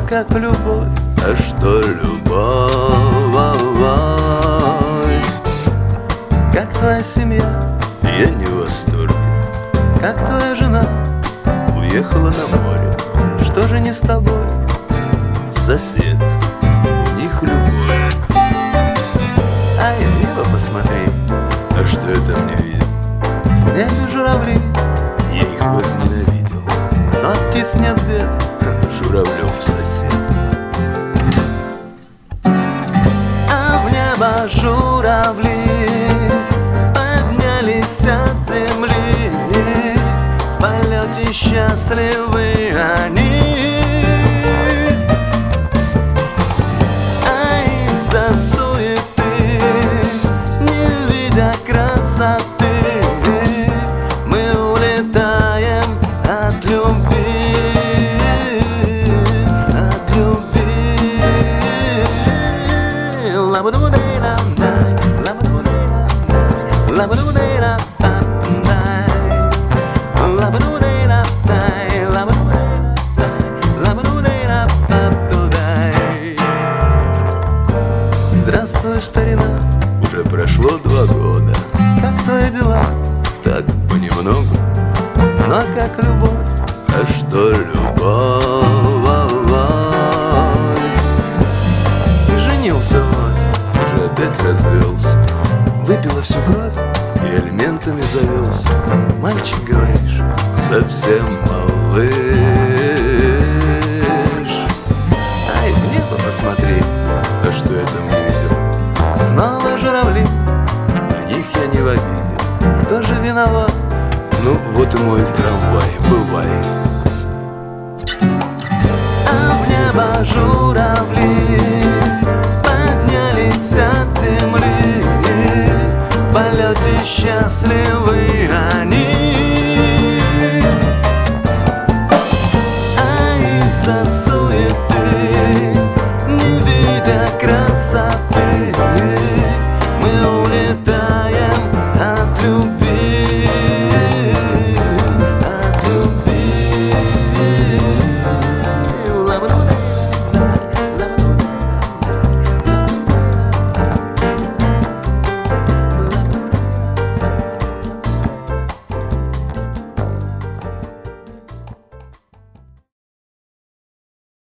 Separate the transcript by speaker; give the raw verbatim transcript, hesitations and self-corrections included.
Speaker 1: как любовь, а что любовь? Как твоя семья? Я не в восторге. Как твоя жена? Уехала на море. Что же не с тобой? Сосед, у них любовь. А я в небо посмотри. А что я там не видел? В небе журавли, я их возненавидел. Но от птиц нет бед, Журавлев сосед. А в небо журавли поднялись от земли, в полете счастливы они. А из-за суеты, не видя красоты, мы улетаем от любви, от любви. Ла-ба-ду-дей-ла-дай, ла-ба-ду-дей-ла-дай, ла-ба-ду-дей-ла-дай, ла-ба-ду-дей-ла-дай, ла-ба-ду-дей-ла-дай, ла-ба-ду-дей-ла-дай. Здравствуй, старина, уже прошло два года. Как твои дела? Так понемногу. Но как любовь? А что любовь? Ты женился вновь, уже опять развелся, выпила всю кровь и элементами завелся. Мальчик, говоришь, совсем малыш. Ай, в небо посмотри, а что я там не видел? Снова журавли, на них я не в обиде. Кто же виноват? Ну, вот и мой трамвай, бывай. А в небо журавли поднялись от земли, в полете счастливы